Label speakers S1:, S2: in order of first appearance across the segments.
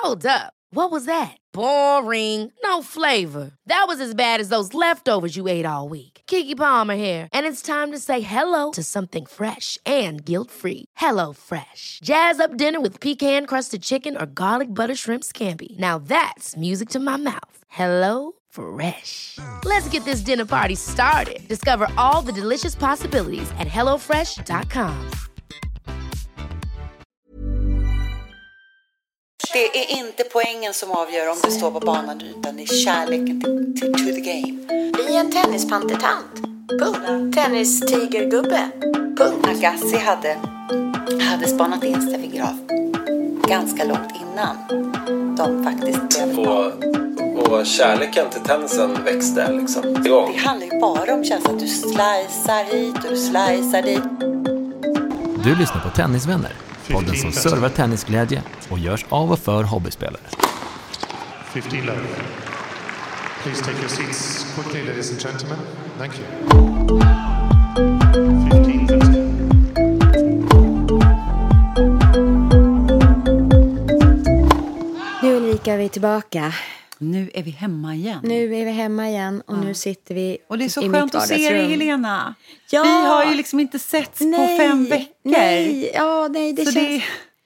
S1: Hold up. What was that? Boring. No flavor. That was as bad as those leftovers you ate all week. Keke Palmer here, and it's time to say hello to something fresh and guilt-free. Hello Fresh. Jazz up dinner with pecan-crusted chicken or garlic butter shrimp scampi. Now that's music to my mouth. Hello Fresh. Let's get this dinner party started. Discover all the delicious possibilities at hellofresh.com.
S2: Det är inte poängen som avgör om du står på banan, utan det är kärleken to the game.
S3: Vi är en tennispantertant. Punkt. Tennistigergubbe. Punkt.
S2: Agassi hade spanat in Steffi Graf ganska långt innan de faktiskt blev
S4: och kärleken till tennisen växte liksom igång.
S2: Det handlar ju bara om känslan att du slicear hit och du slicear dit.
S5: Du lyssnar på Tennisvänner, podden som servar tennisglädje och görs av och för hobbyspelare.
S6: 15 love. Please take your seats quickly, ladies and gentlemen. Thank you. 15.
S3: Nu Ulrika är vi tillbaka.
S7: Nu är vi hemma igen. Och nu sitter vi och det är så
S3: i
S7: skönt
S3: mitt
S7: att se dig, Helena.
S3: Ja.
S7: Vi har ju liksom inte setts på 5 veckor.
S3: Nej, det
S7: så
S3: känns...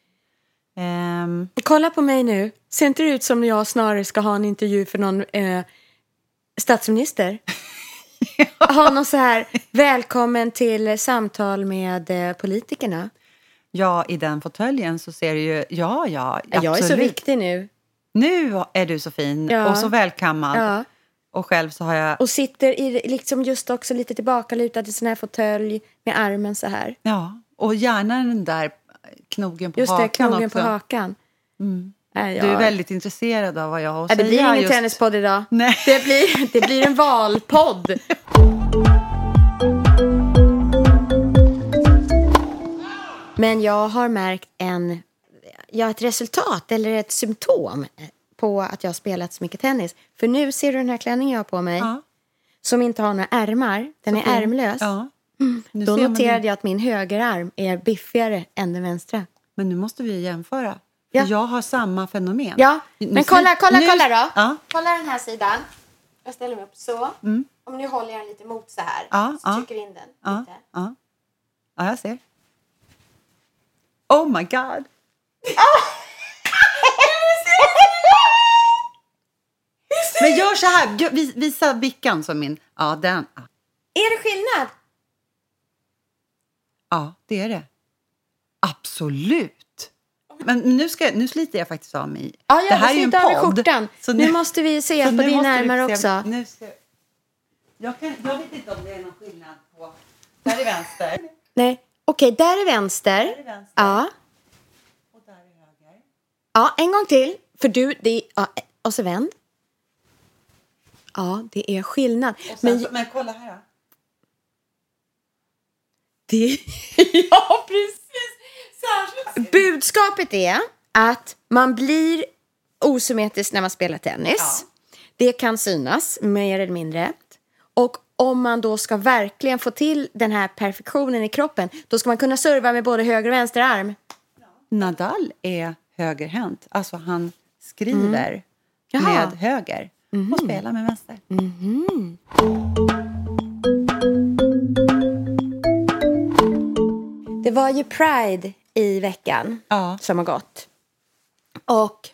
S3: Kolla på mig nu. Ser inte det ut som jag snarare ska ha en intervju för någon statsminister? Ha någon så här, välkommen till samtal med politikerna.
S7: Ja, i den fåtöljen så ser du ju, ja, absolut.
S3: Jag är så viktig nu.
S7: Nu är du så fin och så välkammad. Ja. Och själv så har jag...
S3: Och sitter i liksom just också lite tillbakalutad i sån här fåtölj med armen så här.
S7: Ja, och gärna den där knogen på
S3: just
S7: hakan
S3: just det, knogen
S7: också.
S3: På hakan. Mm.
S7: Du är väldigt intresserad av vad jag har att säga.
S3: Det blir ingen tennispodd idag.
S7: Nej.
S3: Det blir en valpodd. Men jag har märkt ett resultat eller ett symptom på att jag har spelat så mycket tennis. För nu ser du den här klänningen jag har på mig. Ja. Som inte har några ärmar. Den är ärmlös. Ja. Då noterade jag att min högerarm är biffigare än den vänstra.
S7: Men nu måste vi jämföra. Ja. För jag har samma fenomen.
S3: Ja, men kolla då. Ja. Kolla den här sidan. Jag ställer mig upp så. Mm. Om nu håller jag den lite mot så här. Så trycker in den lite.
S7: Ja, jag ser. Oh my god. Men gör så här. Visa vickan som min. Ja, den.
S3: Är det skillnad?
S7: Ja, det är det. Absolut. Men nu sliter jag faktiskt av mig.
S3: Ja,
S7: det här är ju en podd.
S3: Så nu måste vi se på din ärmar också.
S7: Jag vet inte om det är någon skillnad på... Där är vänster.
S3: Nej, okej, där är vänster.
S7: Där är vänster.
S3: Ja.
S7: Och där är höger.
S3: Ja, en gång till. För och så vänd. Ja, det är skillnad.
S7: Men kolla här då.
S3: Ja, precis. Budskapet är att man blir osymmetrisk när man spelar tennis. Ja. Det kan synas mer eller mindre. Och om man då ska verkligen få till den här perfektionen i kroppen, då ska man kunna serva med både höger och vänster arm.
S7: Ja. Nadal är högerhänt. Alltså han skriver med höger och spelar med vänster. Mm-hmm.
S3: Det var ju Pride i veckan som har gått. Och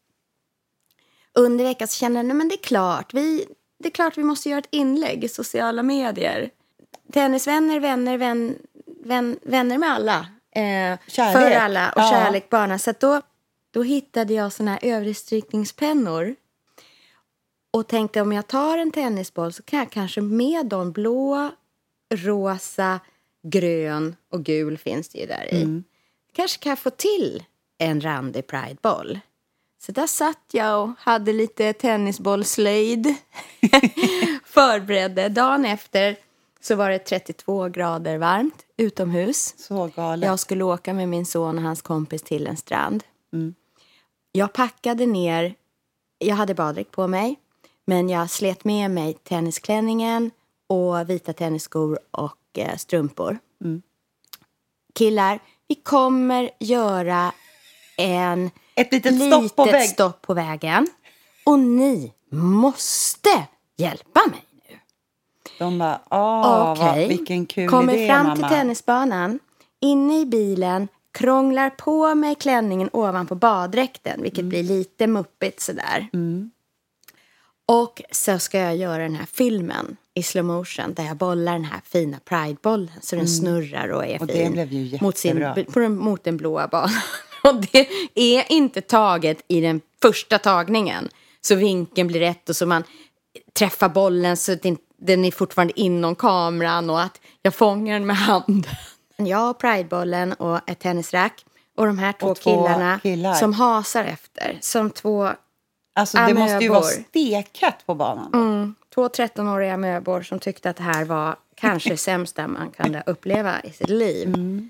S3: under veckan så känner jag, men det är klart vi måste göra ett inlägg i sociala medier. Tennisvänner, vänner med alla.
S7: Kärlek.
S3: För alla och kärlek barna. Så att då hittade jag såna här överstrykningspennor. Och tänkte om jag tar en tennisboll så kan jag kanske med de blå, rosa, grön och gul finns det ju där i. Kanske kan jag få till en randig Pride-boll. Så där satt jag och hade lite tennisbollslöjd. Förberedde. Dagen efter så var det 32 grader varmt utomhus.
S7: Så galet.
S3: Jag skulle åka med min son och hans kompis till en strand. Jag packade ner. Jag hade baddräkt på mig. Men jag slet med mig tennisklänningen och vita tennisskor och strumpor. Killar, vi kommer göra en
S7: ett litet stopp på vägen.
S3: Och ni måste hjälpa mig nu.
S7: De bara, vilken kul
S3: kommer
S7: idé,
S3: fram
S7: mamma.
S3: till tennisbanan, inne i bilen, krånglar på mig klänningen ovanpå baddräkten, vilket blir lite muppigt sådär. Och så ska jag göra den här filmen i slow motion där jag bollar den här fina Pride-bollen så den snurrar och är
S7: och
S3: fin
S7: det blev ju jättebra.
S3: mot den blåa banan. Och det är inte taget i den första tagningen. Så vinkeln blir rätt och så man träffar bollen så att den är fortfarande inom kameran och att jag fångar den med handen. Jag och Pride-bollen och ett tennisrack och de här två killar som hasar efter. Som två
S7: Alltså det måste ju vara stekat på banan.
S3: 2 13-åriga möbor som tyckte att det här var kanske sämsta man kunde uppleva i sitt liv.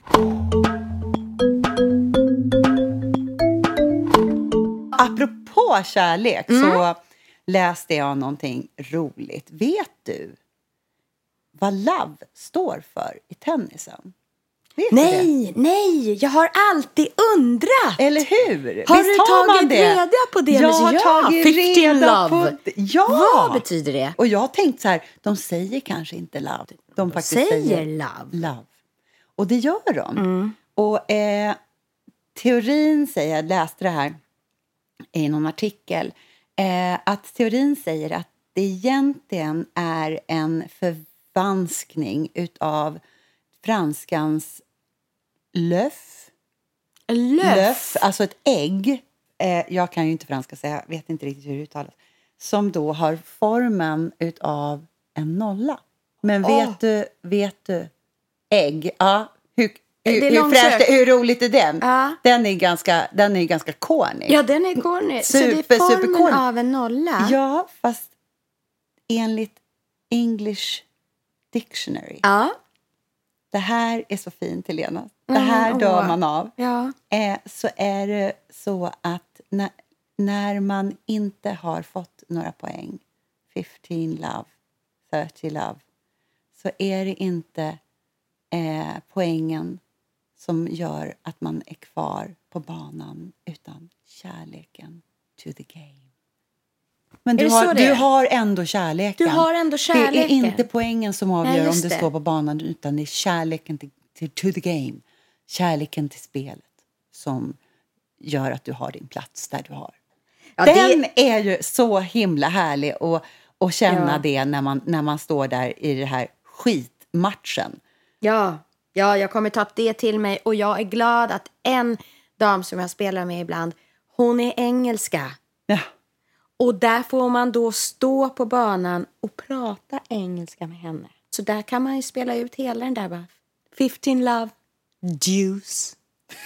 S7: Apropå kärlek så läste jag någonting roligt. Vet du vad love står för i tennisen? Vet du det?
S3: Nej, jag har alltid undrat.
S7: Eller hur?
S3: Har
S7: Visst
S3: du
S7: har man
S3: tagit reda på det?
S7: Jag har tagit
S3: 15
S7: reda
S3: love.
S7: på det. Ja!
S3: Vad betyder det?
S7: Och jag tänkte så här, de säger kanske inte love. De faktiskt säger
S3: love.
S7: Och det gör de. Och teorin säger, jag läste det här i någon artikel, att teorin säger att det egentligen är en förvanskning utav franskans löf, alltså ett ägg. Jag kan ju inte franska så jag vet inte riktigt hur det uttalas. Som då har formen utav en nolla. Men vet du ägg? Ja, hur roligt är den?
S3: Ja.
S7: Den är ganska corny.
S3: Ja, den är corny. Så det är formen av en nolla.
S7: Ja, fast enligt English Dictionary.
S3: Ja.
S7: Det här är så fint, Helena. Det här dör man av.
S3: Ja.
S7: Så är det så att när man inte har fått några poäng, 15 love, 30 love, så är det inte poängen som gör att man är kvar på banan utan kärleken to the game. Men du har ändå kärleken.
S3: Du har ändå kärleken.
S7: Det är inte poängen som avgör om du står på banan utan det är kärleken to the game. Kärleken till spelet som gör att du har din plats där du har. Ja, den är ju så himla härlig att känna det när man står där i det här skitmatchen.
S3: Ja, jag kommer ta det till mig och jag är glad att en dam som jag spelar med ibland, hon är engelska.
S7: Ja.
S3: Och där får man då stå på banan och prata engelska med henne. Så där kan man ju spela ut hela den där bara 15 love, deuce.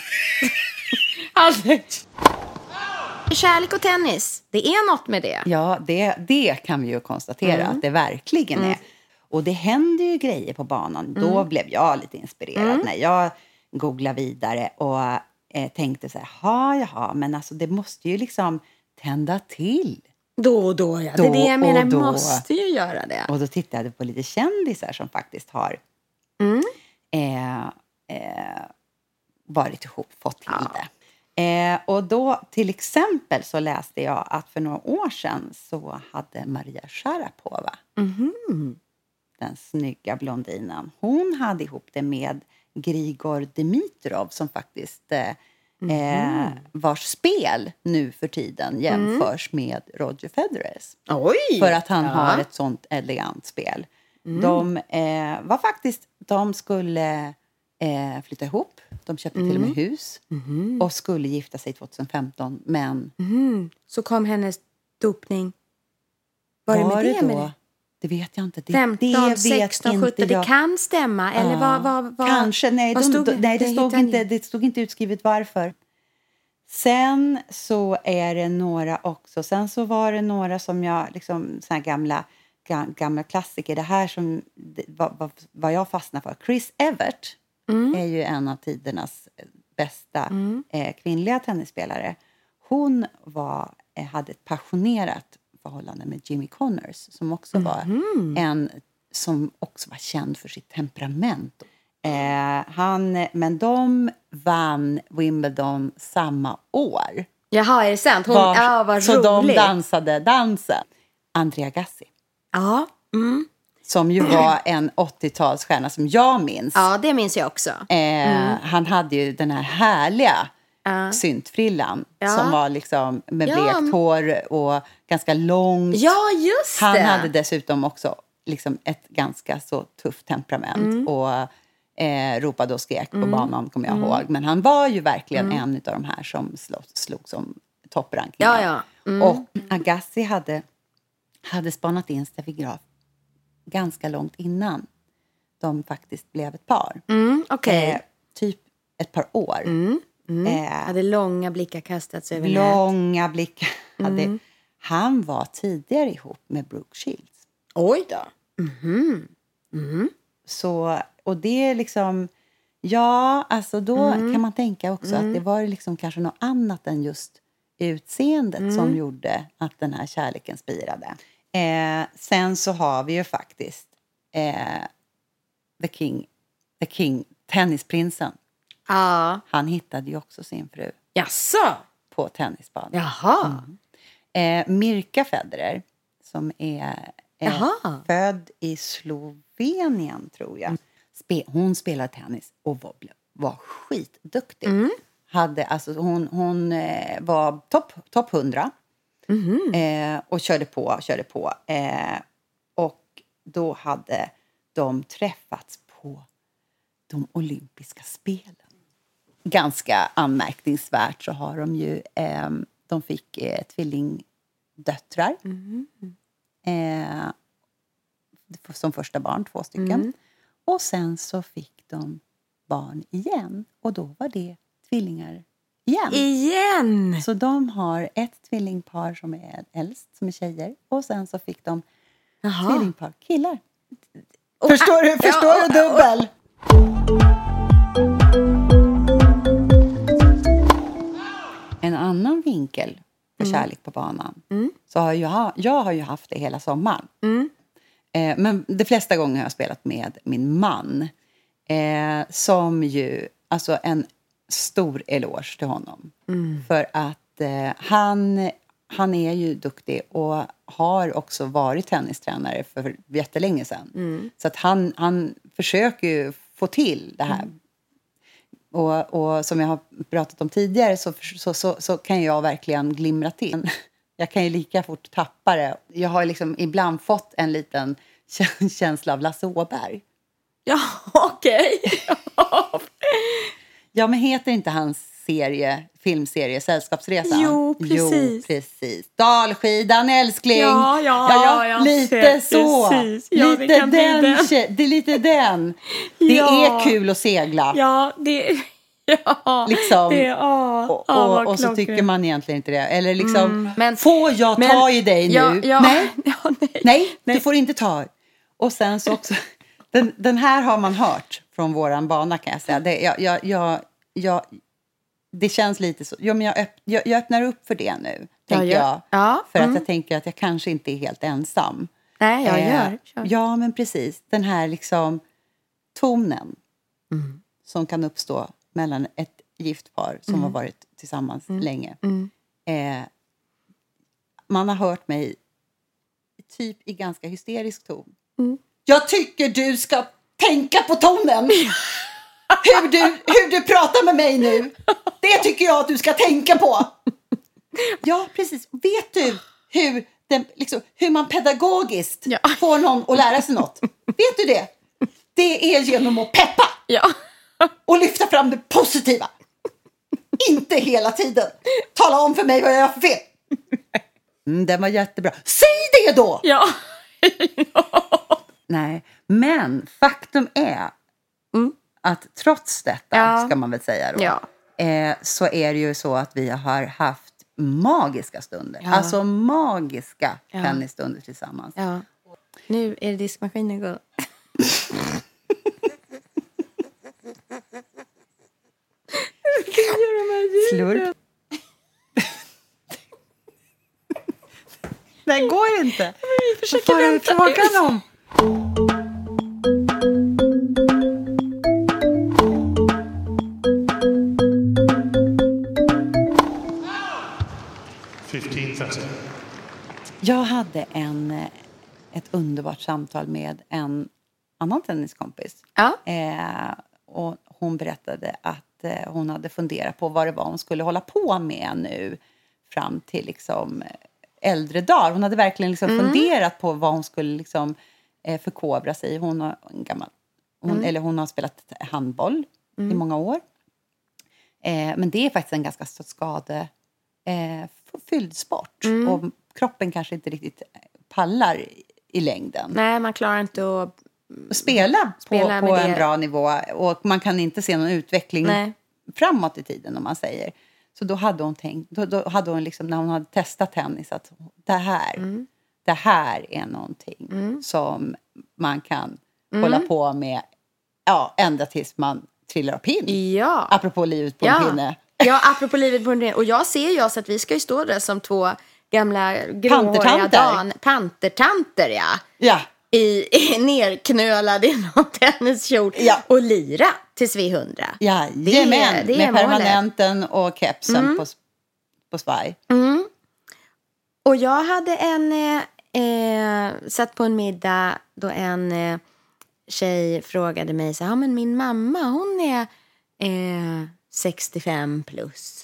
S3: Kärlek och tennis, det är något med det.
S7: Ja, det kan vi ju konstatera att det verkligen är. Och det händer ju grejer på banan. Då blev jag lite inspirerad när jag googlade vidare och tänkte så här, jaha, men alltså det måste ju liksom tända till.
S3: Då och då, ja. Det är det jag menar, måste ju göra det.
S7: Och då tittade jag på lite kändisar som faktiskt har varit ihop, fått till det. Och då till exempel så läste jag att för några år sedan så hade Maria Sharapova, den snygga blondinen, hon hade ihop det med Grigor Dimitrov som faktiskt vars spel nu för tiden jämförs med Roger Federers.
S3: Oj!
S7: För att han har ett sånt elegant spel. De skulle flytta ihop. De köpte till och med hus. Och skulle gifta sig 2015. Men...
S3: Så kom hennes dopning. Var det med det? Med
S7: det vet jag inte.
S3: 15, 16, 17. Det kan stämma. Eller vad
S7: kanske. Nej, det stod inte utskrivet varför. Sen så är det några också. Sen så var det några som jag liksom såna här gamla klassiker. Det här som vad jag fastnar för. Chris Evert är ju en av tidernas bästa kvinnliga tennisspelare. Hon hade ett passionerat förhållande med Jimmy Connors som också var en som också var känd för sitt temperament. Men de vann Wimbledon samma år.
S3: Jaha, är det sant? Vad
S7: så
S3: roligt.
S7: de dansade dansen. Andrea Gassi.
S3: Ja.
S7: Som ju var en 80-talsstjärna som jag minns.
S3: Ja, det minns jag också.
S7: Han hade ju den här härliga syntfrillan. Som var liksom med blekt hår och ganska långt.
S3: Ja, just det.
S7: Han hade dessutom också liksom ett ganska så tufft temperament. Och ropade och skrek på banan, kommer jag ihåg. Men han var ju verkligen en av de här som slog som topprankningar.
S3: Ja.
S7: Och Agassi hade spanat in Steffi Graf ganska långt innan de faktiskt blev ett par.
S3: Okej.
S7: Typ ett par år.
S3: Hade långa blickar kastats över
S7: Långa blickar. Han var tidigare ihop med Brooke Shields.
S3: Oj då.
S7: Så, och det är liksom... Ja, alltså då kan man tänka också att det var liksom kanske något annat än just utseendet som gjorde att den här kärleken spirade. Sen så har vi ju faktiskt The King, tennisprinsen.
S3: Ja.
S7: Han hittade ju också sin fru
S3: Jaså?
S7: på tennisbanan.
S3: Jaha.
S7: Mirka Federer, som är född i Slovenien, tror jag. Hon spelade tennis och var skitduktig. Hon var topp 100. Och körde på. Och då hade de träffats på de olympiska spelen. Ganska anmärkningsvärt så har de ju... de fick tvillingdöttrar. Som första barn, 2 stycken. Och sen så fick de barn igen. Och då var det tvillingar igen. Så de har ett tvillingpar som är äldst, som är tjejer. Och sen så fick de tvillingpar killar. Förstår du dubbel? En annan vinkel för kärlek på banan. Så har jag har ju haft det hela sommaren. Men de flesta gånger har jag spelat med min man. Som ju, alltså en stor eloge till honom. För att han är ju duktig och har också varit tennistränare för jättelänge sedan. Så att han försöker ju få till det här. Och som jag har pratat om tidigare så kan jag verkligen glimra till. Jag kan ju lika fort tappa det. Jag har liksom ibland fått en liten känsla av Lasse Åberg.
S3: Ja, okej.
S7: Ja, men heter inte hans filmserie Sällskapsresan?
S3: Jo, precis.
S7: Dalskidan, älskling.
S3: Ja,
S7: lite så.
S3: Ja,
S7: lite det är lite den. Det är kul att segla.
S3: Ja, det
S7: liksom. Och så tycker man egentligen inte det. Eller liksom, får jag ta i dig nu? Nej, du får inte ta. Och sen så också, den här har man hört från våran bana, kan jag säga. Det känns lite så. Ja, men jag öppnar upp för det nu, tänker jag. För att jag tänker att jag kanske inte är helt ensam.
S3: Nej, jag gör.
S7: Ja, men precis. Den här liksom tonen som kan uppstå mellan ett gift par som har varit tillsammans länge. Man har hört mig typ i ganska hysterisk ton. Jag tycker du ska tänka på tonen. Hur du pratar med mig nu. Det tycker jag att du ska tänka på. Ja, precis. Vet du hur man pedagogiskt får någon att lära sig något? Vet du det? Det är genom att peppa. Och lyfta fram det positiva. Inte hela tiden tala om för mig vad jag gör för fel. Den var jättebra. Säg det då!
S3: Ja.
S7: Nej, men faktum är att trots detta, ska man väl säga då, så är det ju så att vi har haft magiska stunder. Alltså magiska tennisstunder tillsammans. Ja.
S3: Nu är det diskmaskinen igång.
S7: Slurp. Det går inte.
S3: Vi försöker vänta.
S7: Frågan om.
S6: 15:30.
S7: Jag hade ett underbart samtal med en annan tenniskompis.
S3: Ja.
S7: Och hon berättade att hon hade funderat på vad det var hon skulle hålla på med nu fram till liksom äldre dagar. Hon hade verkligen liksom funderat på vad hon skulle liksom förkovra sig. Hon har spelat handboll i många år. Men det är faktiskt en ganska skadefylld sport. Och kroppen kanske inte riktigt pallar i längden.
S3: Nej, man klarar inte att
S7: spela på en bra nivå. Och man kan inte se någon utveckling framåt i tiden, om man säger. Så då hade hon tänkt, då hade hon liksom, när hon hade testat tennis, att det här är någonting som man kan hålla på med ända tills man trillar av pinn. Ja. Apropå livet på en pinne.
S3: Ja, apropå livet på en pinne. Och jag ser ju så att vi ska ju stå där som två gamla gråhåriga pantertanter,
S7: ja.
S3: I nerknölad i någon tenniskjol och lira tills vi är 100.
S7: Ja, det är med permanenten och kepsen på svaj.
S3: Och jag hade satt på en middag då en tjej frågade mig så här, men min mamma, hon är 65 plus.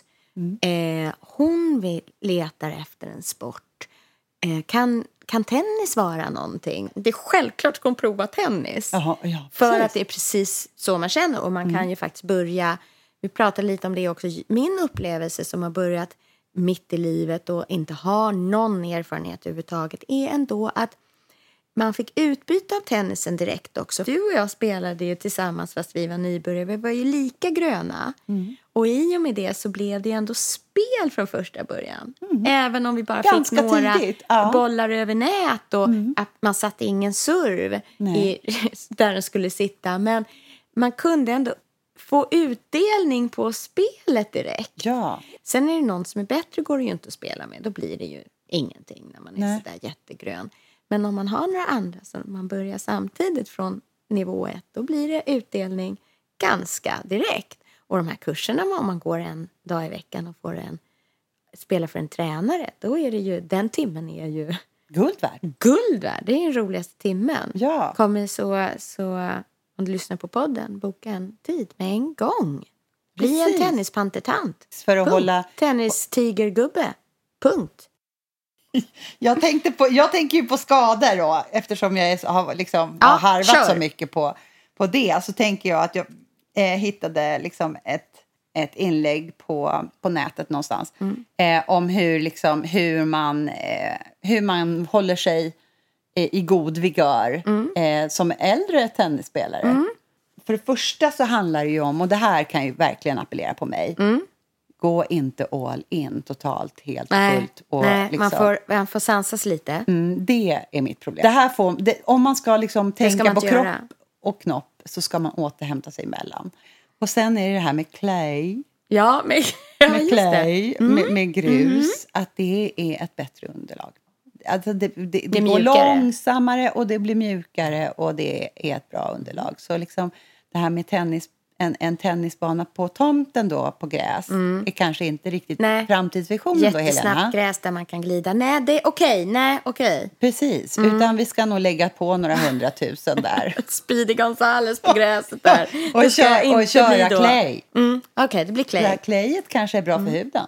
S3: Hon letar efter en sport. Kan tennis vara någonting? Det är självklart ska hon prova tennis. För att det är precis så man känner. Och man kan ju faktiskt börja, vi pratade lite om det också, min upplevelse som har börjat mitt i livet och inte har någon erfarenhet överhuvudtaget är ändå att man fick utbyta av tennisen direkt också. Du och jag spelade ju tillsammans fast vi var nybörjare. Vi var ju lika gröna. Och i och med det så blev det ändå spel från första början. Även om vi bara
S7: ganska
S3: fick några
S7: tidigt.
S3: bollar över nät. Och att man satte ingen serv där den skulle sitta. Men man kunde ändå få utdelning på spelet direkt.
S7: Ja.
S3: Sen är det någon som är bättre, går det ju inte att spela med. Då blir det ju ingenting när man är sådär jättegrön. Men om man har några andra som man börjar samtidigt från nivå 1, då blir det utdelning ganska direkt. Och de här kurserna, om man går en dag i veckan och får spela för en tränare, då är det ju, den timmen är ju
S7: guld värd.
S3: Det är den roligaste timmen.
S7: Ja.
S3: Kommer så om du lyssnar på podden, boka en tid med en gång. Bli en tennispantertant.
S7: För att hålla
S3: tennistigergubbe. Punkt.
S7: Jag tänker ju på skador då, eftersom jag har harvat så mycket på det. Så tänker jag att jag hittade liksom ett inlägg på nätet någonstans om hur man håller sig i god vigör som äldre tennisspelare. För det första så handlar det ju om, och det här kan ju verkligen appellera på mig, gå inte all in totalt helt fullt. Och
S3: man får sansas lite.
S7: Det är mitt problem. Om man ska liksom tänka på kropp och knopp, så ska man återhämta sig emellan. Och sen är det här med clay. Med clay, med grus. Att det är ett bättre underlag. Alltså det går långsammare och det blir mjukare och det är ett bra underlag. Så liksom det här med en tennisbana på tomten då, på gräs, är kanske inte riktigt framtidsvisionen då, Helena.
S3: Jättesnabbt gräs där man kan glida. Nej, det är okej.
S7: Precis, utan vi ska nog lägga på några 100 000 där.
S3: Speedy Gonzales på gräset där.
S7: och köra clay.
S3: Okej, det blir clay.
S7: Clayet kanske är bra för huden.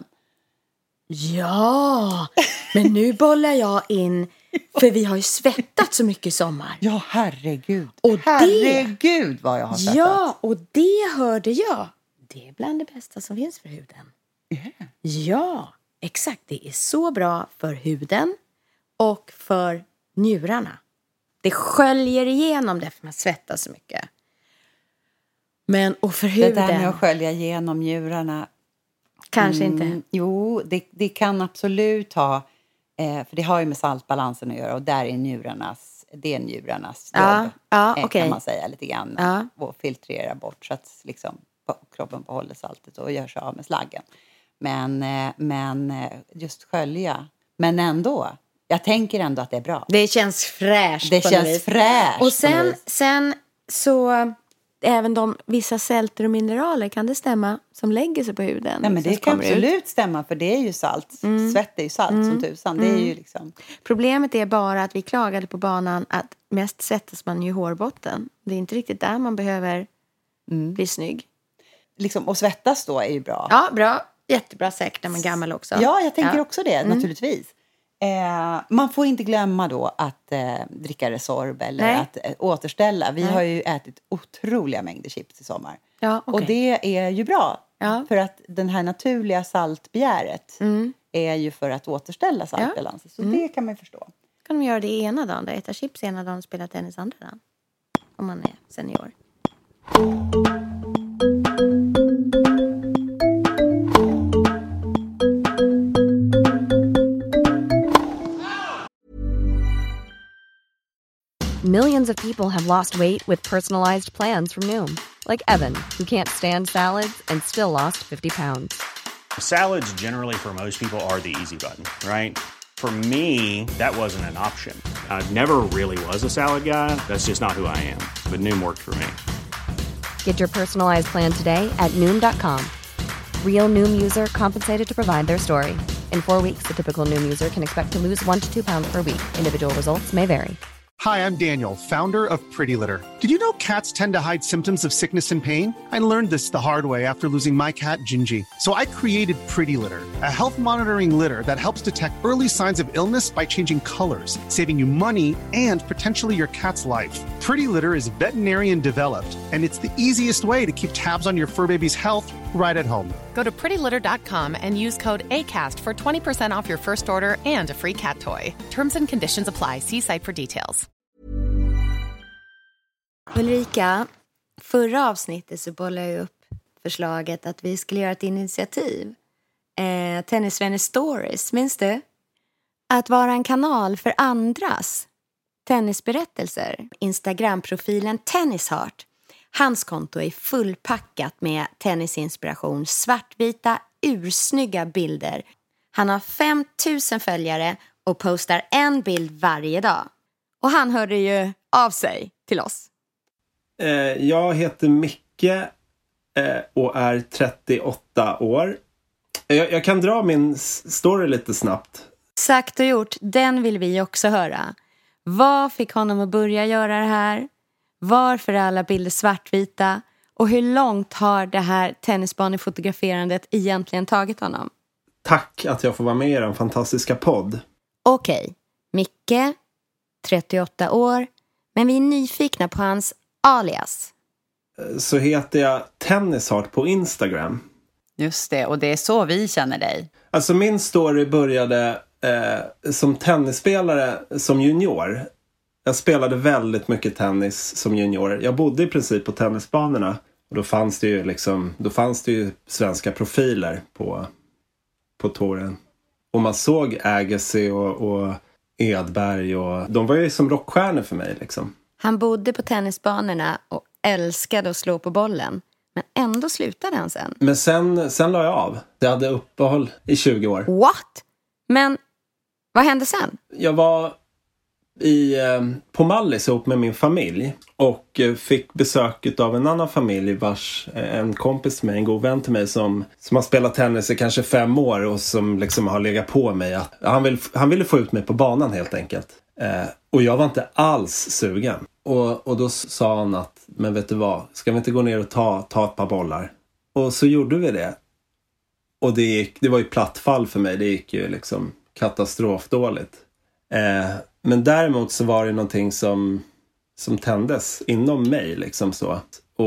S3: Ja, men nu bollar jag in, för vi har ju svettat så mycket i sommar.
S7: Ja, herregud.
S3: Och
S7: herregud vad jag har svettat.
S3: Ja, och det hörde jag. Det är bland det bästa som finns för huden. Ja, exakt. Det är så bra för huden och för njurarna. Det sköljer igenom det för man svettar så mycket. Men, och för huden.
S7: Det där med att skölja igenom njurarna.
S3: Kanske inte.
S7: Jo, det kan absolut ha. För det har ju med saltbalansen att göra. Och där är njurarnas jobb. Kan man säga lite grann. Och filtrera bort så att liksom kroppen behåller saltet och gör sig av med slaggen. Men just skölja. Men ändå. Jag tänker ändå att det är bra.
S3: Det känns fräscht.
S7: Det känns fräscht.
S3: Och sen så även vissa sälter och mineraler, kan det stämma, som lägger sig på huden?
S7: Nej, men det kan absolut stämma, för det är ju salt. Svett är ju salt som tusan. Det är ju liksom...
S3: Problemet är bara att vi klagade på banan att mest sättas man ju i hårbotten. Det är inte riktigt där man behöver bli snygg.
S7: Liksom, och svettas då är ju bra.
S3: Ja, bra. Jättebra, säkert när man är gammal också.
S7: Ja, jag tänker också det, naturligtvis. Man får inte glömma då att dricka Resorb eller att återställa. Vi har ju ätit otroliga mängder chips i sommar.
S3: Ja, okay.
S7: Och det är ju bra. Ja. För att den här naturliga saltbegäret är ju för att återställa saltbalansen. Så det kan man ju förstå.
S3: Kan de göra det ena dagen då? Äta chips ena dagen och spela tennis andra dagen? Om man är senior.
S8: Millions of people have lost weight with personalized plans from Noom. Like Evan, who can't stand salads and still lost 50 pounds.
S9: Salads generally for most people are the easy button, right? For me, that wasn't an option. I never really was a salad guy. That's just not who I am. But Noom worked for me.
S8: Get your personalized plan today at Noom.com. Real Noom user compensated to provide their story. In 4 weeks, the typical Noom user can expect to lose 1 to 2 pounds per week. Individual results may vary.
S10: Hi, I'm Daniel, founder of Pretty Litter. Did you know cats tend to hide symptoms of sickness and pain? I learned this the hard way after losing my cat, Gingy. So I created Pretty Litter, a health monitoring litter that helps detect early signs of illness by changing colors, saving you money and potentially your cat's life. Pretty Litter is veterinarian developed, and it's the easiest way to keep tabs on your fur baby's health right at home.
S11: Go to prettylitter.com and use code ACAST for 20% off your first order and a free cat toy. Terms and conditions apply. See site for details.
S3: Ulrika, förra avsnittet så bollade jag upp förslaget att vi skulle göra ett initiativ. Tennisvänner Stories, minns du? Att vara en kanal för andras tennisberättelser. Instagram-profilen Tennisheart. Hans konto är fullpackat med tennisinspiration, svartvita, ursnygga bilder. Han har 5000 följare och postar en bild varje dag. Och han hörde ju av sig till oss.
S4: Jag heter Micke och är 38 år. Jag kan dra min story lite snabbt.
S3: Sagt och gjort, den vill vi också höra. Vad fick honom att börja göra det här? Varför är alla bilder svartvita? Och hur långt har det här tennisbanefotograferandet egentligen tagit honom?
S4: Tack att jag får vara med i den fantastiska podd.
S3: Okej, Micke, 38 år. Men vi är nyfikna på hans alias.
S4: Så heter jag Tennisheart på Instagram.
S7: Just det, och det är så vi känner dig.
S4: Alltså min story började som tennisspelare som junior. Jag spelade väldigt mycket tennis som junior. Jag bodde i princip på tennisbanorna. Och då fanns det ju svenska profiler på touren. Och man såg Agassi och Edberg. Och de var ju som rockstjärnor för mig liksom.
S3: Han bodde på tennisbanorna och älskade att slå på bollen. Men ändå slutade han sen.
S4: Men sen la jag av. Jag hade uppehåll i 20 år.
S3: What? Men vad hände sen?
S4: Jag var på Mallis ihop med min familj. Och fick besök av en annan familj en kompis med, en god vän till mig som har spelat tennis i kanske 5 år. Och som liksom har legat på mig. Att han ville få ut mig på banan helt enkelt. Och jag var inte alls sugen. Och då sa han att, men vet du vad, ska vi inte gå ner och ta ett par bollar? Och så gjorde vi det. Och det var ju platt fall för mig. Det gick ju liksom katastrofdåligt. Men däremot så var det någonting som tändes inom mig liksom så.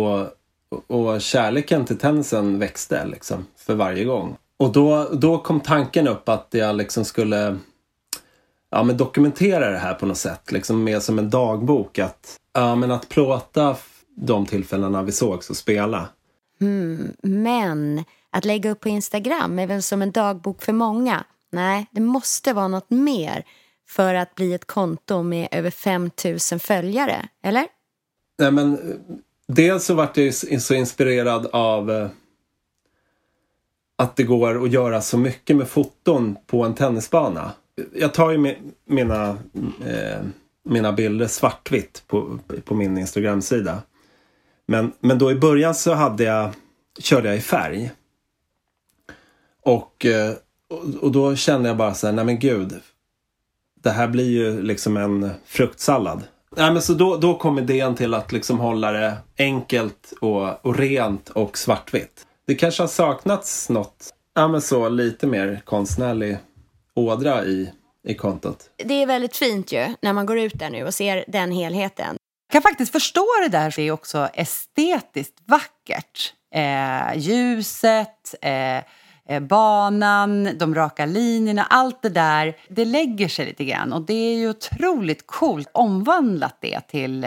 S4: Och kärleken till tennisen växte liksom för varje gång. Och då kom tanken upp att jag liksom skulle men dokumentera det här på något sätt. Liksom mer som en dagbok. Att plåta de tillfällena vi sågs och spela.
S3: Men att lägga upp på Instagram är väl som en dagbok för många. Nej, det måste vara något mer för att bli ett konto med över 5000 följare, eller?
S4: Nej, men dels så vart jag så inspirerad av att det går att göra så mycket med foton på en tennisbana. Jag tar ju mina bilder svartvitt på min Instagram-sida. Men då i början så körde jag i färg. Och då kände jag bara så här, nej men gud, det här blir ju liksom en fruktsallad. Nej, men så då kom idén till att liksom hålla det enkelt och rent och svartvitt. Det kanske har saknats något, men så lite mer konstnärlig ådra i kontot.
S3: Det är väldigt fint ju när man går ut där nu och ser den helheten.
S7: Jag kan faktiskt förstå det där. Det är också estetiskt vackert. Ljuset, banan, de raka linjerna, allt det där, det lägger sig lite grann. Och det är ju otroligt coolt omvandlat det till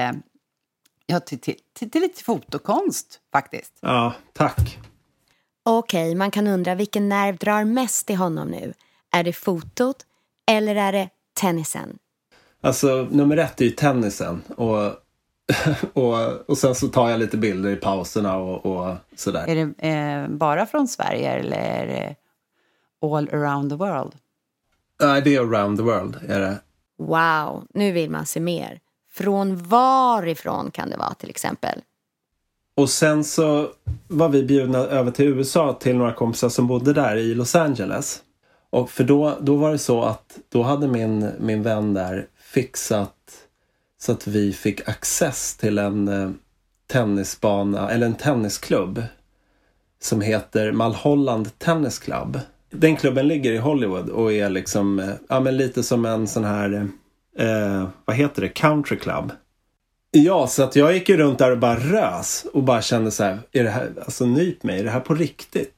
S7: lite fotokonst faktiskt.
S4: Ja, tack.
S3: Okej, man kan undra vilken nerv drar mest i honom nu. Är det fotot eller är det tennisen?
S4: Alltså, nummer 1 är ju tennisen. Och sen så tar jag lite bilder i pauserna och sådär.
S7: Är det bara från Sverige eller är det all around the world?
S4: Nej, det är around the world, är det.
S3: Wow, nu vill man se mer. Från varifrån kan det vara till exempel?
S4: Och sen så var vi bjudna över till USA till några kompisar som bodde där i Los Angeles. Och för då var det så att då hade min vän där fixat så att vi fick access till en tennisbana eller en tennisklubb som heter Mulholland Tennis Club. Den klubben ligger i Hollywood och är liksom men lite som en sån här vad heter det, country club. Ja, så att jag gick ju runt där och bara rös och bara kände så här, är det här, alltså nyp mig, är det här på riktigt?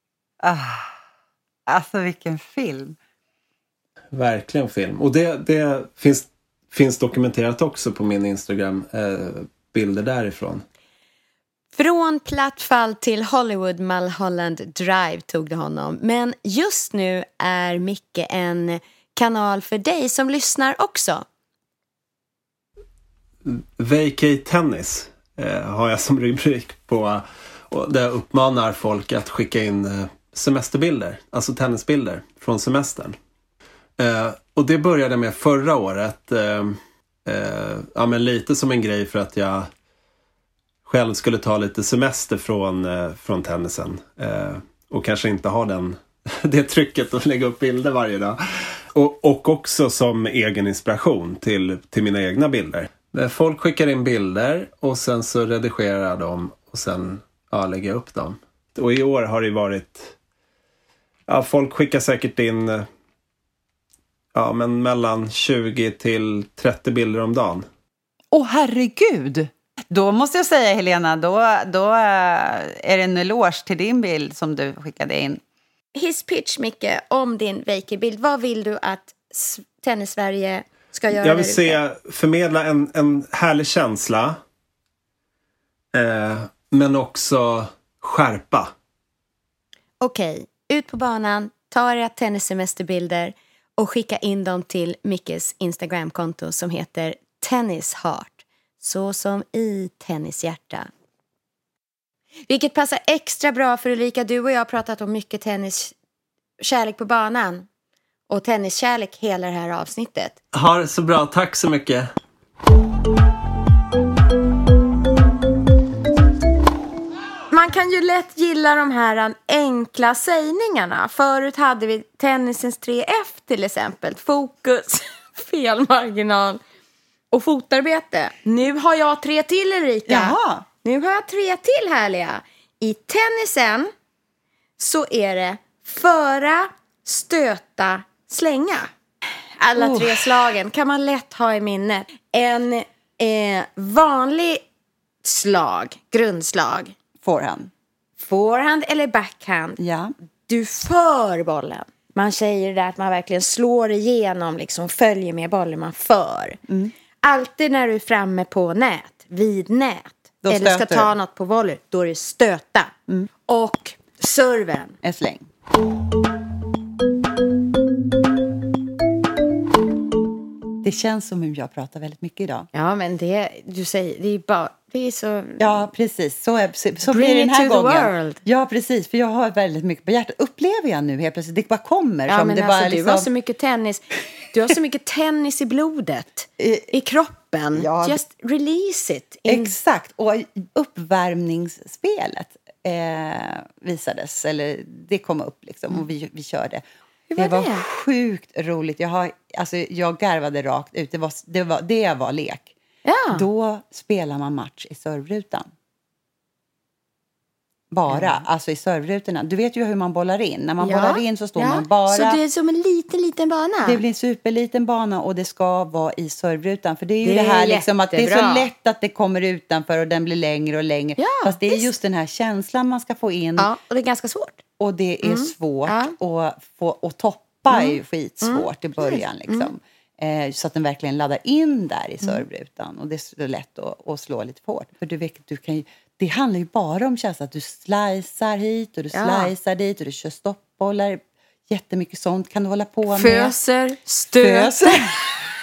S7: Alltså vilken film.
S4: Verkligen film. Och det finns dokumenterat också på min Instagram, bilder därifrån.
S3: Från platt fall till Hollywood Mulholland Drive tog det honom. Men just nu är Micke en kanal för dig som lyssnar också.
S4: Vacay Tennis har jag som rubrik på, och där jag uppmanar folk att skicka in semesterbilder, alltså tennisbilder från semestern. Och det började med förra året, men lite som en grej för att jag själv skulle ta lite semester från tennisen och kanske inte ha det trycket att lägga upp bilder varje dag. Och också som egen inspiration till mina egna bilder. Folk skickar in bilder och sen så redigerar jag dem och sen lägger jag upp dem. Och i år har det varit, folk skickar säkert in men mellan 20 till 30 bilder om dagen.
S7: Åh herregud! Då måste jag säga, Helena, då är det en eloge till din bild som du skickade in.
S3: His pitch, Micke, om din Vacay-bild. Vad vill du att Tennis-Sverige ska göra?
S4: Jag vill förmedla en härlig känsla. Men också skärpa.
S3: Okej, ut på banan, ta era tennissemesterbilder och skicka in dem till Mickes Instagramkonto som heter Tennis Heart. Så som i tennishjärta. Vilket passar extra bra för Ulrika. Du och jag har pratat om mycket tenniskärlek på banan. Och tenniskärlek hela det här avsnittet.
S4: Ha det så bra, tack så mycket.
S3: Man kan ju lätt gilla de här enkla sägningarna. Förut hade vi tennisens 3F till exempel. Fokus, felmarginal och fotarbete. Nu har jag 3 till, Ulrika.
S7: Jaha.
S3: Nu har jag 3 till härliga. I tennisen så är det föra, stöta, slänga. Alla 3 slagen kan man lätt ha i minnet. En vanlig slag, grundslag. Forehand eller backhand.
S7: Ja.
S3: Du för bollen. Man säger det där att man verkligen slår igenom, liksom följer med bollen man för.
S7: Mm.
S3: Alltid när du är framme på nät, vid nät.
S7: Då
S3: eller ska
S7: stöter
S3: ta något på volley, då är det stöta.
S7: Mm.
S3: Och serven.
S7: En släng. Det känns som om jag pratar väldigt mycket idag.
S3: Ja, men du säger, det är så...
S7: Ja, precis. Så blir det den här gången.
S3: World.
S7: Ja, precis. För jag har väldigt mycket på hjärtat. Upplever jag nu helt plötsligt. Det bara kommer.
S3: Ja,
S7: som
S3: men
S7: det
S3: alltså,
S7: bara
S3: du har så mycket tennis. Du har så mycket tennis i blodet. I kroppen. kroppen.
S7: Ja.
S3: Just release it.
S7: Exakt. Och uppvärmningsspelet visades. Eller det kom upp liksom. Och vi körde.
S3: Hur var det?
S7: Sjukt roligt. Jag garvade rakt ut. Det var lek.
S3: Ja.
S7: Då spelar man match i servrutan. Alltså i servrutorna. Du vet ju hur man bollar in. När man bollar in så står man bara...
S3: Så det är som en liten bana?
S7: Det blir en superliten bana och det ska vara i servrutan. För det är ju det här liksom att det är så lätt att det kommer utanför och den blir längre och längre. Ja, fast det är just den här känslan man ska få in.
S3: Ja, och det är ganska svårt.
S7: Och det är svårt att toppa är ju skitsvårt i början liksom. Så att den verkligen laddar in där i servrutan. Och det är så lätt att slå lite hårt. För du vet, det handlar ju bara om känslan att du slicear hit och du slicear dit och du kör stoppbollar. Jättemycket sånt kan du hålla på med.
S3: Föser, stöter.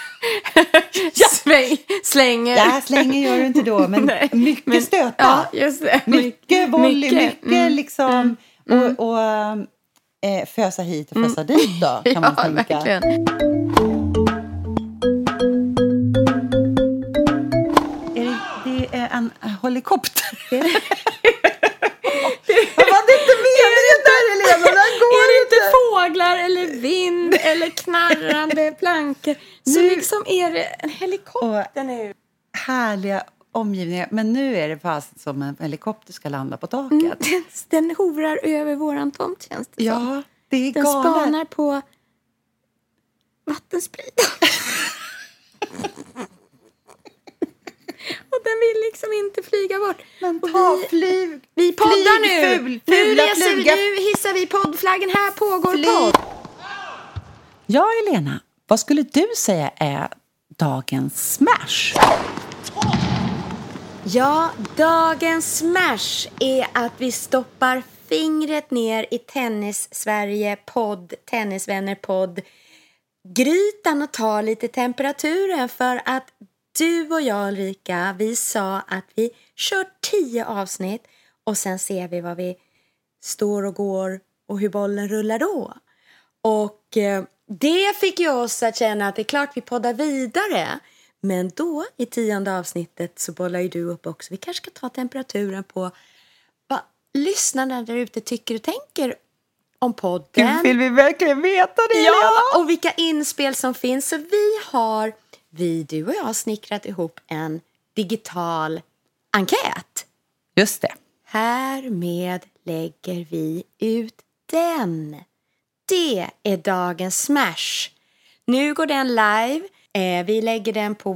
S3: Slänger.
S7: Ja, slänger gör du inte då, men mycket stötar.
S3: Ja, just det.
S7: Mycket volley, mycket liksom. Och fösa hit och fösa dit då, kan man tänka.
S3: Verkligen.
S7: Det är en helikopter. Vad var det inte meningen där, Helena?
S3: Är det inte fåglar eller vind eller knarrande plankor? Så liksom är det en helikopter nu.
S7: Härliga omgivningar. Men nu är det fast som en helikopter ska landa på taket.
S3: Den hovrar över våran tomt, känns det som.
S7: Ja, det är
S3: den
S7: galet.
S3: Den spanar på vattenspridare. Och den vill liksom inte flyga bort.
S7: Men
S3: vi poddar nu. Nu hissar vi poddflaggen. Här pågår podd.
S7: Ja, Helena. Vad skulle du säga är dagens smash?
S3: Ja, dagens smash är att vi stoppar fingret ner i Tennis-Sverige podd, Tennisvänner-podd. Grytan och tar lite temperaturen för att du och jag, Ulrika, vi sa att vi kör 10 avsnitt och sen ser vi vad vi står och går och hur bollen rullar då. Och det fick ju oss att känna att det är klart vi poddar vidare. Men då i 10:e avsnittet så bollar ju du upp också. Vi kanske ska ta temperaturen på vad lyssnarna där ute tycker och tänker om podden.
S7: Gud, vill vi verkligen veta det?
S3: Ja, och vilka inspel som finns. Så du och jag har snickrat ihop en digital enkät.
S7: Just det.
S3: Härmed lägger vi ut den. Det är dagens smash. Nu går den live. Vi lägger den på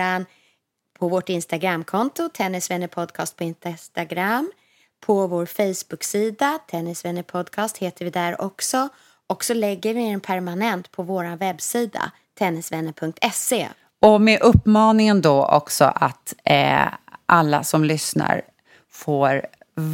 S3: vårt Instagramkonto, Tennisvänner Podcast på Instagram. På vår Facebook-sida, Tennisvänner Podcast heter vi där också. Och så lägger vi den permanent på vår webbsida, tennisvänner.se.
S7: Och med uppmaningen då också att alla som lyssnar får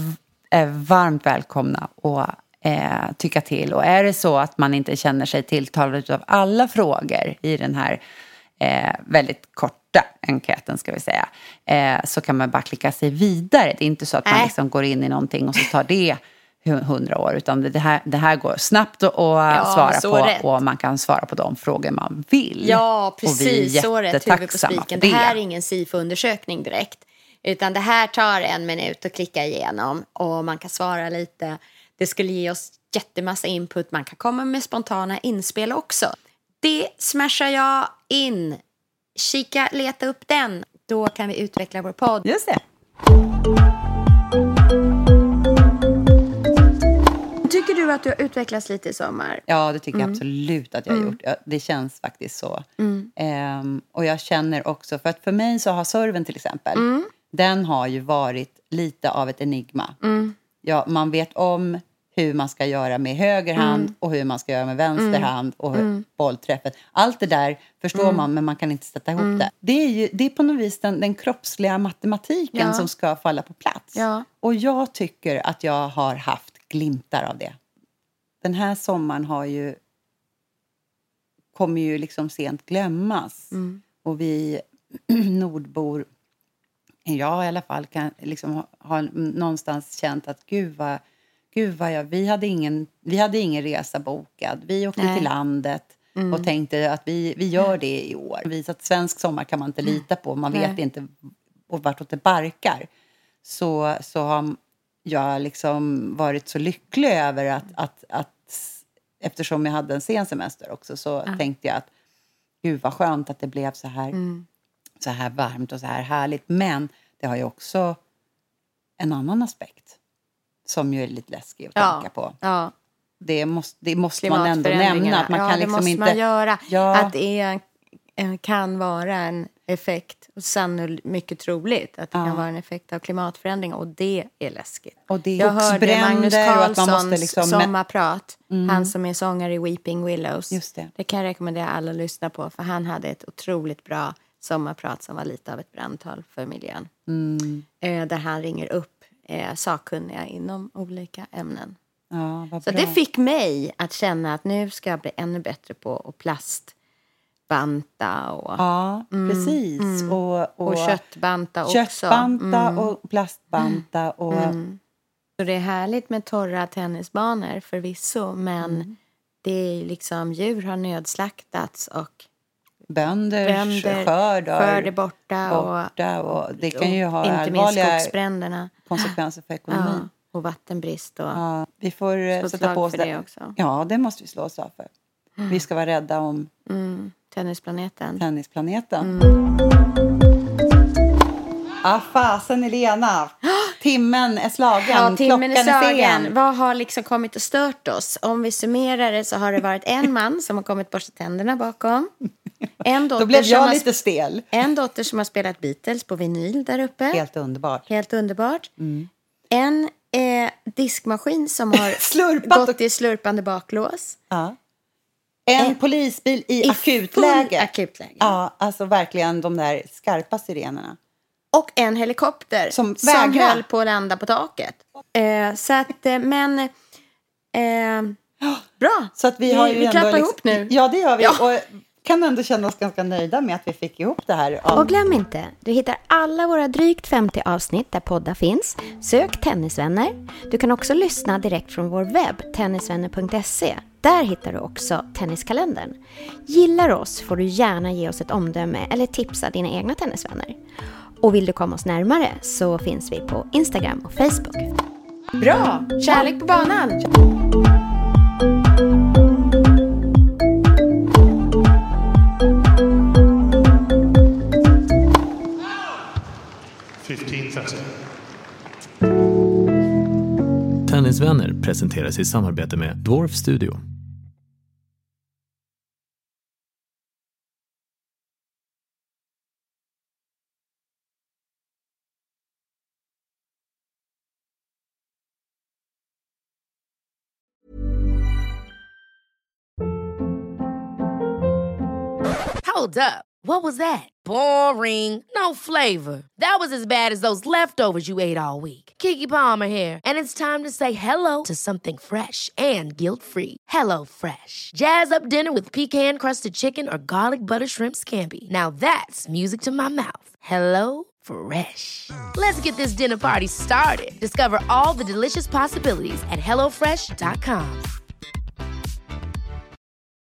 S7: varmt välkomna och tycka till. Och är det så att man inte känner sig tilltalad av alla frågor i den här väldigt korta enkäten ska vi säga, så kan man bara klicka sig vidare. Det är inte så att man liksom går in i någonting och så tar det 100 år, utan det här går snabbt att svara på rätt. Och man kan svara på de frågor man vill.
S3: Ja, precis. Så rätt, huvud på spiken. Det här är ingen SIFO-undersökning direkt, utan det här tar 1 minut att klicka igenom och man kan svara lite. Det skulle ge oss jättemassa input. Man kan komma med spontana inspel också. Det smashar jag in. Leta upp den. Då kan vi utveckla vår podd.
S7: Just det.
S3: Tycker du att du har utvecklats lite i sommar?
S7: Ja, det tycker jag absolut att jag har gjort. Det känns faktiskt så. Och jag känner också, för mig så har serven till exempel, den har ju varit lite av ett enigma. Ja, man vet om hur man ska göra med höger hand och hur man ska göra med vänster hand och bollträffen. Allt det där förstår man, men man kan inte sätta ihop det. Det är på något vis den kroppsliga matematiken som ska falla på plats. Ja. Och jag tycker att jag har haft glimtar av det. Den här sommaren kommer ju liksom sent glömmas. Och vi nordbor, jag i alla fall, kan liksom ha någonstans känt att gud vad vi hade ingen resa bokad. Vi åkte till landet. Och tänkte att vi gör det i år. Visa att svensk sommar kan man inte lita på. Man vet inte vartåt det barkar. Så har jag liksom varit så lycklig över att eftersom jag hade en sen semester också, så tänkte jag att gud vad skönt att det blev så här varmt och så här härligt. Men det har ju också en annan aspekt som ju är lite läskig att tänka på. Ja. Det måste man ändå nämna. Att man kan liksom
S3: måste
S7: inte
S3: man göra. Ja. Att det kan vara en effekt, och sannolikt mycket troligt att det kan vara en effekt av klimatförändring, och det är läskigt.
S7: Och det är
S3: jag hörde Magnus Carlssons
S7: liksom
S3: sommarprat, han som är sångare i Weeping Willows.
S7: Just det.
S3: Det kan jag rekommendera alla att lyssna på, för han hade ett otroligt bra sommarprat som var lite av ett brandtal för miljön. Där han ringer upp sakkunniga inom olika ämnen.
S7: Ja, vad
S3: så
S7: bra.
S3: det fick mig att känna att nu ska jag bli ännu bättre på att plastbanta. Och,
S7: precis.
S3: Och köttbanta också.
S7: Köttbanta och plastbanta. Och...
S3: Så det är härligt med torra tennisbanor förvisso, men det är liksom, djur har nödslaktats och
S7: bönders skörd är borta och det kan ju ha
S3: inte
S7: allvarliga
S3: skogsbränderna.
S7: Konsekvenser för ekonomin.
S3: Ja, och vattenbrist. Och
S7: vi får sätta på oss
S3: det också.
S7: Ja, det måste vi slå oss av för. Vi ska vara rädda om
S3: tennisplaneten.
S7: Fasen Elena. Timmen är slagen.
S3: Ja, timmen är slagen.
S7: Sen.
S3: Vad har liksom kommit och stört oss? Om vi summerar det så har det varit en man som har kommit borsta tänderna bakom. En dotter.
S7: Då blev jag lite stel.
S3: En dotter som har spelat Beatles på vinyl där uppe.
S7: Helt underbart.
S3: En diskmaskin som har gått i slurpande baklås.
S7: Ja. En polisbil i akutläge. Ja, alltså verkligen de där skarpa sirenerna.
S3: Och en helikopter som höll på att landa på taket. Så att, men... bra.
S7: Så att vi har ju
S3: klappar liksom, ihop nu.
S7: Ja, det gör vi. Ja. Och kan ändå känna oss ganska nöjda med att vi fick ihop det här.
S12: Och glöm inte, du hittar alla våra drygt 50 avsnitt där poddar finns. Sök Tennisvänner. Du kan också lyssna direkt från vår webb, tennisvänner.se. Där hittar du också tenniskalendern. Gillar oss får du gärna ge oss ett omdöme eller tipsa dina egna tennisvänner. Och vill du komma oss närmare så finns vi på Instagram och Facebook.
S3: Bra! Kärlek på banan!
S5: Tennisvänner presenteras i samarbete med Dwarf Studio.
S1: Hold up. What was that? Boring. No flavor. That was as bad as those leftovers you ate all week. Keke Palmer here, and it's time to say hello to something fresh and guilt-free. Hello Fresh. Jazz up dinner with pecan-crusted chicken or garlic butter shrimp scampi. Now that's music to my mouth. Hello Fresh. Let's get this dinner party started. Discover all the delicious possibilities at hellofresh.com.